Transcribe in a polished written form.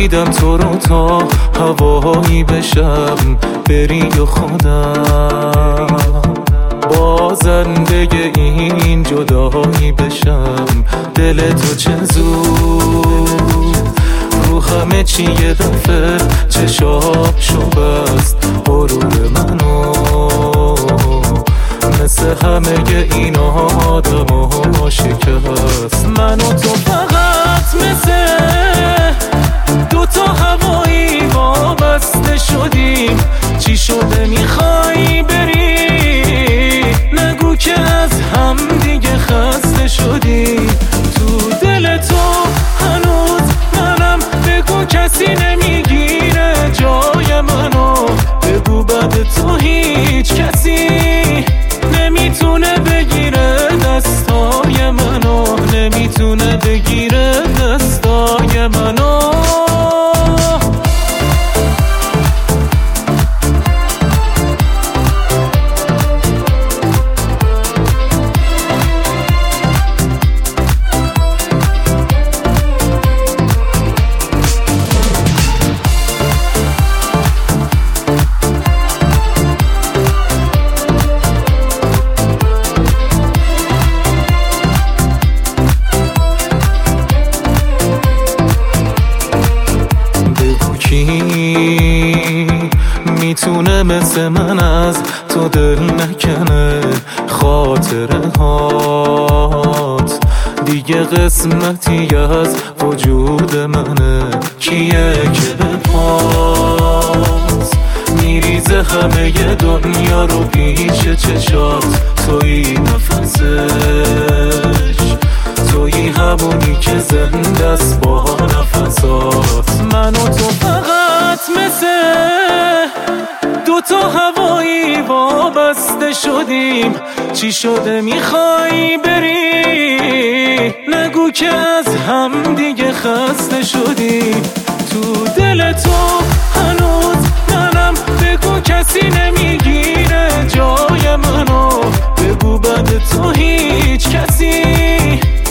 دیدم تو رو تا هوایی بشم بری و خودم بازنده این جدایی بشم دل تو چه زود رو همه چی یه دفعه چشاب شو بست غرور منو مثل همه این آدم ها شکست من و تو فقط مثل دوتا هوایی وابسته شدیم چی شده میخوای بری نگو که از هم دیگه خسته شدیم تو دل تو هنوز منم بگو کسی نمیگیره جای منو بگو بعد تو هیچ کسی نمیتونه بگیره دستای منو نمیتونه بگیره دستای منو میتونه مثل من از تو دل نکنه خاطره هات دیگه قسمتی از وجود منه کیه که به پاس میریزه همه دنیا رو پیش چشات توی نفسش توی همونی که زنده است با نفسات من و تو فقط مثل دوتا هوایی وابسته شدیم چی شده میخوای بری نگو که از هم دیگه خسته شدیم تو دل تو هنوز منم بگو کسی نمیگیره جای منو بگو بعد تو هیچ کسی